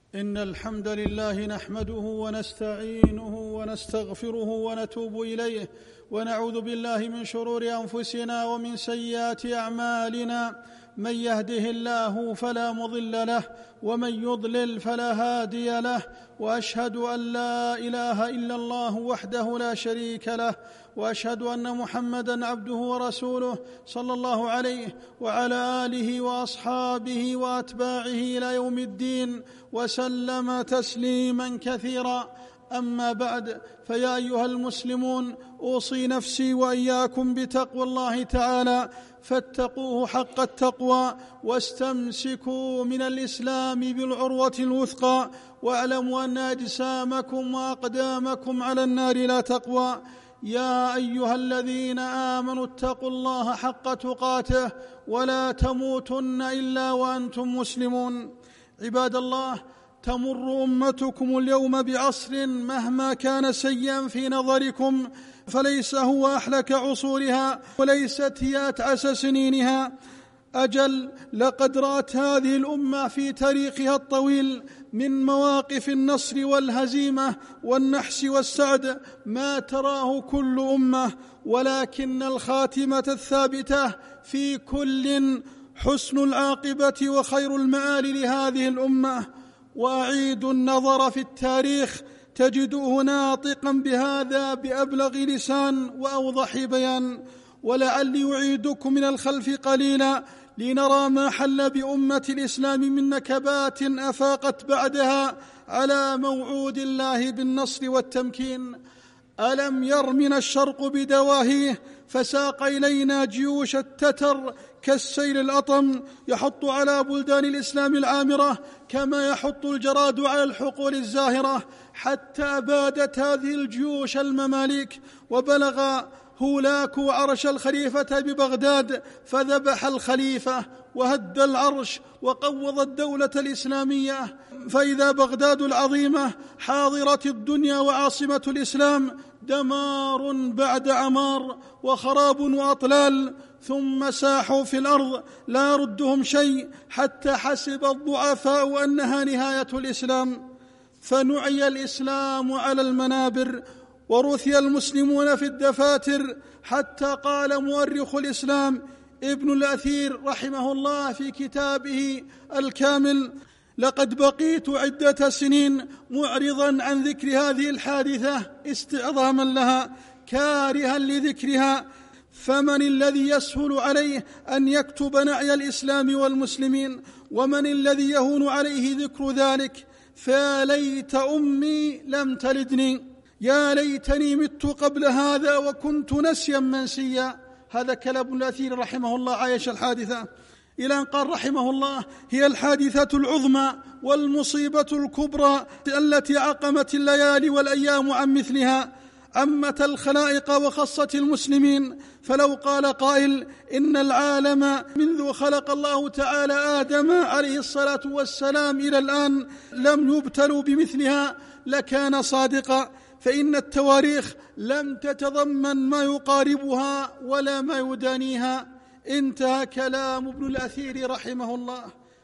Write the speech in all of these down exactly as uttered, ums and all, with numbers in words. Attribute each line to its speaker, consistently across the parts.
Speaker 1: إن الحمد لله نحمده ونستعينه ونستغفره ونتوب إليه، ونعوذ بالله من شرور أنفسنا ومن سيئات أعمالنا. من يهده الله فلا مضل له، ومن يضلل فلا هادي له، وأشهد أن لا إله إلا الله وحده لا شريك له، وأشهد أن محمدًا عبده ورسوله صلى الله عليه وعلى آله وأصحابه وأتباعه إلى يوم الدين، وسلم تسليمًا كثيرًا. أما بعد، فيا أيها المسلمون، أوصي نفسي وإياكم بتقوى الله تعالى، فاتقوه حق التقوى، واستمسكوا من الإسلام بالعروة الوثقى، واعلموا أن أجسامكم وأقدامكم على النار لا تقوى. يا أيها الذين آمنوا اتقوا الله حق تقاته، ولا تموتن إلا وأنتم مسلمون. عباد الله، تمر أمتكم اليوم بعصر مهما كان سيئا في نظركم فليس هو أحلك عصورها، وليست هي أتعس سنينها. أجل، لقد رأت هذه الأمة في تاريخها الطويل من مواقف النصر والهزيمة والنحس والسعد ما تراه كل أمة، ولكن الخاتمة الثابتة في كل حسن العاقبة وخير المآل لهذه الأمة. وأعيد النظر في التاريخ تجده ناطقا بهذا بأبلغ لسان وأوضح بيان. ولعلي أعيدكم من الخلف قليلا لنرى ما حل بأمة الإسلام من نكبات أفاقت بعدها على موعود الله بالنصر والتمكين. ألم يرمنا الشرق بدواهيه فساق إلينا جيوش التتر كالسيل الأطم يحط على بلدان الإسلام العامرة كما يحط الجراد على الحقول الزاهرة، حتى أبادت هذه الجيوش المماليك، وبلغ هولاك عرش الخليفة ببغداد فذبح الخليفة وهد العرش وقوض الدولة الإسلامية. فإذا بغداد العظيمة حاضرة الدنيا وعاصمة الإسلام دمار بعد عمار وخراب وأطلال، ثم ساحوا في الأرض لا يردهم شيء حتى حسب الضعفاء أنها نهاية الإسلام. فنعي الإسلام على المنابر ورثي المسلمون في الدفاتر، حتى قال مؤرخ الإسلام ابن الأثير رحمه الله في كتابه الكامل: لقد بقيت عدة سنين معرضا عن ذكر هذه الحادثة استعظاما لها، كارها لذكرها، فمن الذي يسهل عليه أن يكتب نعي الإسلام والمسلمين؟ ومن الذي يهون عليه ذكر ذلك؟ فيا ليت أمي لم تلدني، يا ليتني مت قبل هذا وكنت نسيا منسيا. هذا كلام ابن الأثير رحمه الله عايش الحادثة، إلى أن قال رحمه الله: هي الحادثة العظمى والمصيبة الكبرى التي عقمت الليالي والأيام عن مثلها، عمت الخلائق وخصة المسلمين. فلو قال قائل إن العالم منذ خلق الله تعالى آدم عليه الصلاة والسلام إلى الآن لم يبتلوا بمثلها لكان صادقا، فإن التواريخ لم تتضمن ما يقاربها ولا ما يدانيها. انتهى كلام ابن الأثير رحمه الله.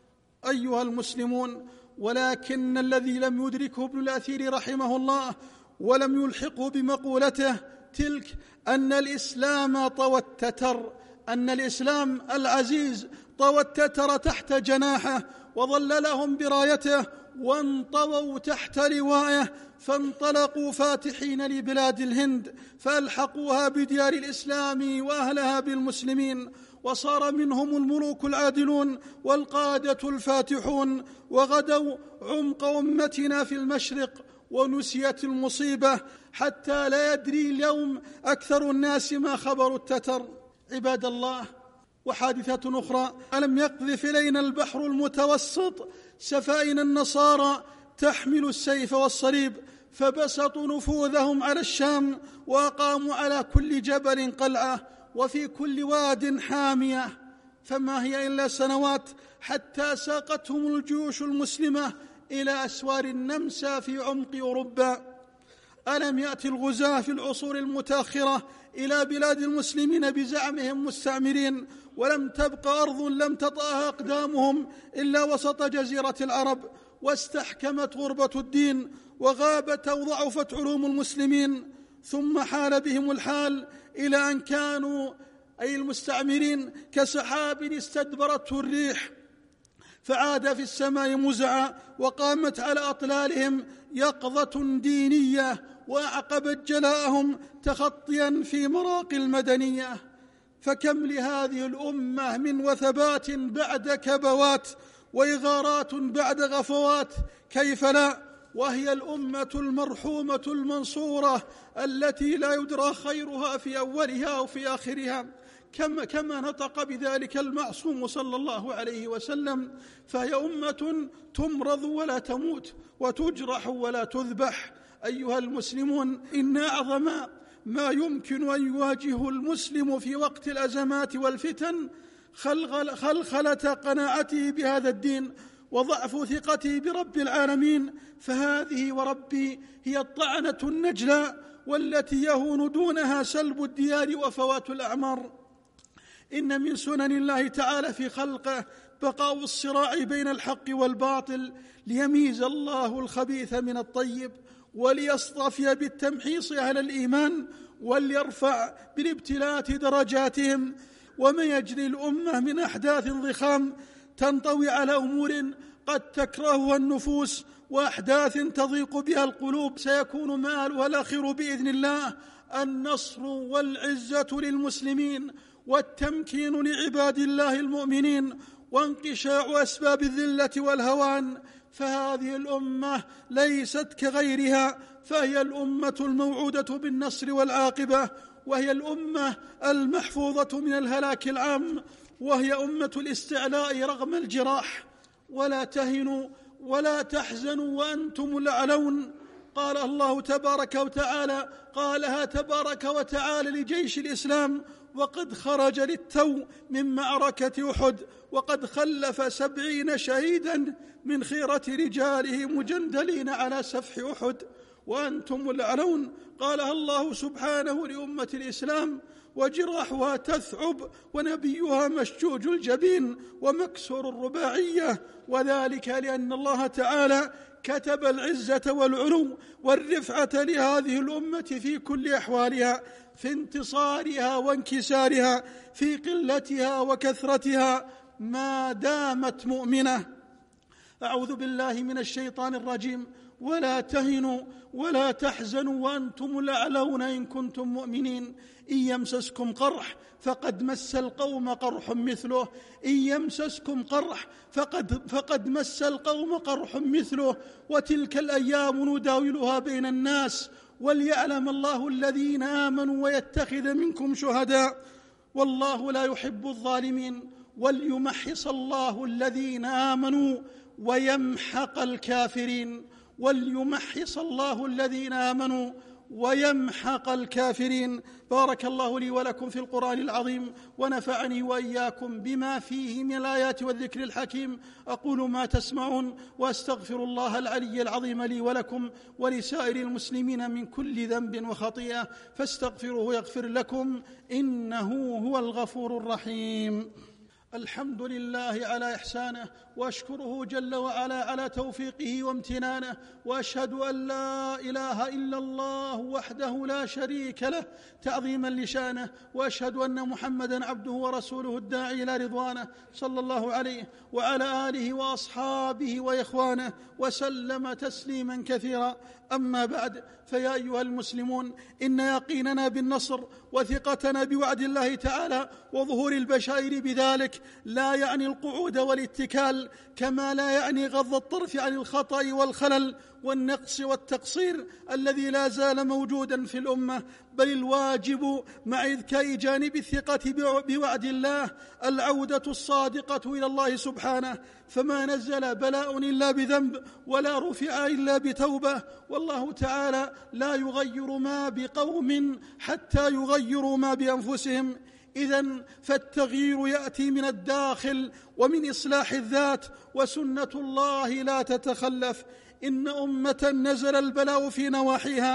Speaker 1: أيها المسلمون، ولكن الذي لم يدركه ابن الأثير رحمه الله ولم يلحقه بمقولته تلك أن الإسلام طوى التتر، أن الإسلام العزيز طوى التتر تحت جناحه وظللهم برايته وانطووا تحت لوائه، فانطلقوا فاتحين لبلاد الهند فألحقوها بديار الإسلام وأهلها بالمسلمين، وصار منهم الملوك العادلون والقادة الفاتحون، وغدوا عمق أمتنا في المشرق، ونسيت المصيبة حتى لا يدري اليوم أكثر الناس ما خبر التتر. عباد الله، وحادثة أخرى: ألم يقذف إلينا البحر المتوسط سفائن النصارى تحمل السيف والصليب، فبسطوا نفوذهم على الشام وأقاموا على كل جبل قلعة وفي كل واد حامية، فما هي إلا سنوات حتى ساقتهم الجيوش المسلمة إلى أسوار النمسا في عمق أوروبا. ألم يأتي الغزاة في العصور المتأخرة إلى بلاد المسلمين بزعمهم مستعمرين، ولم تبق أرض لم تطأها أقدامهم إلا وسط جزيرة العرب، واستحكمت غربة الدين وغابت أو ضعفت علوم المسلمين، ثم حال بهم الحال إلى أن كانوا أي المستعمرين كسحاب استدبرته الريح فعاد في السماء مزعا، وقامت على أطلالهم يقظة دينية وأعقبت جلاءهم تخطيا في مراقي المدنية. فكم لهذه الأمة من وثبات بعد كبوات وإغارات بعد غفوات، كيف لا، وهي الأمة المرحومة المنصورة التي لا يدرى خيرها في أولها أو في آخرها، كما, كما نطق بذلك المعصوم صلى الله عليه وسلم: فهي أمة تمرض ولا تموت وتجرح ولا تذبح. أيها المسلمون، إن أعظم ما يمكن أن يواجه المسلم في وقت الأزمات والفتن خلخلة قناعته بهذا الدين وضعف ثقته برب العالمين، فهذه وربي هي الطعنة النجلى والتي يهون دونها سلب الديار وفوات الأعمار. إن من سنن الله تعالى في خلقه بقاء الصراع بين الحق والباطل ليميز الله الخبيث من الطيب وليصطفي بالتمحيص أهل الإيمان وليرفع بالابتلاءات درجاتهم. وما يجري الأمة من أحداث ضخام تنطوي على أمور قد تكرهها النفوس وأحداث تضيق بها القلوب سيكون مآلها الأخير بإذن الله النصر والعزة للمسلمين والتمكين لعباد الله المؤمنين وانقشاع أسباب الذلة والهوان. فهذه الأمة ليست كغيرها، فهي الأمة الموعودة بالنصر والعاقبة، وهي الأمة المحفوظة من الهلاك العام، وهي أمة الاستعلاء رغم الجراح. ولا تهنوا ولا تحزنوا وأنتم الأعلون. قال الله تبارك وتعالى قالها تبارك وتعالى لجيش الإسلام وقد خرج للتو من معركة أحد وقد خلف سبعين شهيدا من خيرة رجاله مجندلين على سفح أحد وأنتم الأعلون. قالها الله سبحانه لأمة الإسلام وجراحها تثعب ونبيها مشجوج الجبين ومكسور الرباعية، وذلك لأن الله تعالى كتب العزة والعلو والرفعة لهذه الأمة في كل أحوالها، في انتصارها وانكسارها، في قلتها وكثرتها، ما دامت مؤمنة. أعوذ بالله من الشيطان الرجيم. ولا تهنوا ولا تحزنوا وأنتم الأعلون إن كنتم مؤمنين. إن يمسسكم قرح فقد مس القوم قرح مثله إن يمسسكم قرح فقد, فقد مس القوم قرح مثله وتلك الأيام نداولها بين الناس وليعلم الله الذين آمنوا ويتخذ منكم شهداء والله لا يحب الظالمين وليمحص الله الذين آمنوا ويمحق الكافرين وليمحص الله الذين آمنوا ويمحق الكافرين. بارك الله لي ولكم في القرآن العظيم ونفعني وإياكم بما فيه من الآيات والذكر الحكيم. أقول ما تسمعون وأستغفر الله العلي العظيم لي ولكم ولسائر المسلمين من كل ذنب وخطيئة فاستغفروه يغفر لكم إنه هو الغفور الرحيم. الحمد لله على إحسانه وأشكره جل وعلا على توفيقه وامتنانه، وأشهد أن لا إله إلا الله وحده لا شريك له تعظيما لشانه، وأشهد أن محمدا عبده ورسوله الداعي إلى رضوانه صلى الله عليه وعلى آله وأصحابه وإخوانه وسلم تسليما كثيرا. أما بعد، فيا أيها المسلمون، إن يقيننا بالنصر وثقتنا بوعد الله تعالى وظهور البشائر بذلك لا يعني القعود والاتكال، كما لا يعني غض الطرف عن الخطأ والخلل والنقص والتقصير الذي لا زال موجودا في الأمة، بل الواجب مع إذكاء جانب الثقة بوعد الله العودة الصادقة إلى الله سبحانه، فما نزل بلاء إلا بذنب ولا رفع إلا بتوبة، والله تعالى لا يغير ما بقوم حتى يغيروا ما بأنفسهم. إذن فالتغيير يأتي من الداخل ومن إصلاح الذات، وسنة الله لا تتخلف. إن أمة نزل البلاء في نواحيها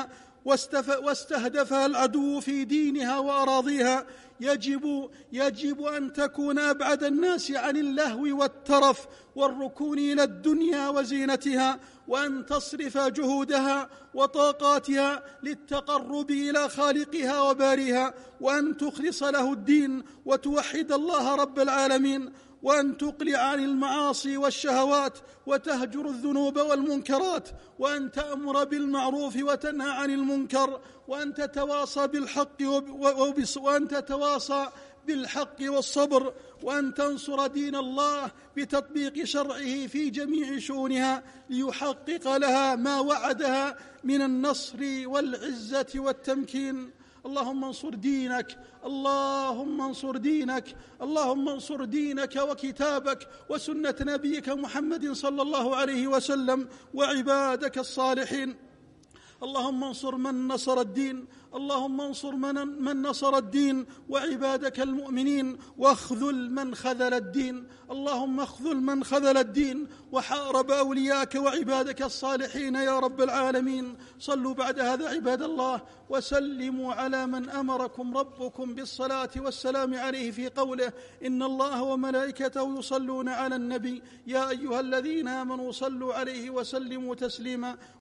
Speaker 1: واستهدفها العدو في دينها وأراضيها، يجب, يجب أن تكون أبعد الناس عن اللهو والترف والركون إلى الدنيا وزينتها، وأن تصرف جهودها وطاقاتها للتقرب إلى خالقها وباريها، وأن تخلص له الدين وتوحد الله رب العالمين، وأن تقلع عن المعاصي والشهوات وتهجر الذنوب والمنكرات، وأن تأمر بالمعروف وتنهى عن المنكر، وأن تتواصى بالحق وأن تتواصى بالحق والصبر، وأن تنصر دين الله بتطبيق شرعه في جميع شؤونها ليحقق لها ما وعدها من النصر والعزة والتمكين. اللهم انصر دينك، اللهم انصر دينك، اللهم انصر دينك وكتابك وسنة نبيك محمد صلى الله عليه وسلم وعبادك الصالحين. اللهم انصر من نصر الدين، اللهم انصر من, من نصر الدين وعبادك المؤمنين، واخذل من خذل الدين. اللهم اخذل من خذل الدين وحارب أولياك وعبادك الصالحين يا رب العالمين. صلوا بعد هذا عباد الله وسلموا على من أمركم ربكم بالصلاة والسلام عليه في قوله: إن الله وملائكته يصلون على النبي يا أيها الذين آمنوا صلوا عليه وسلموا تسليما.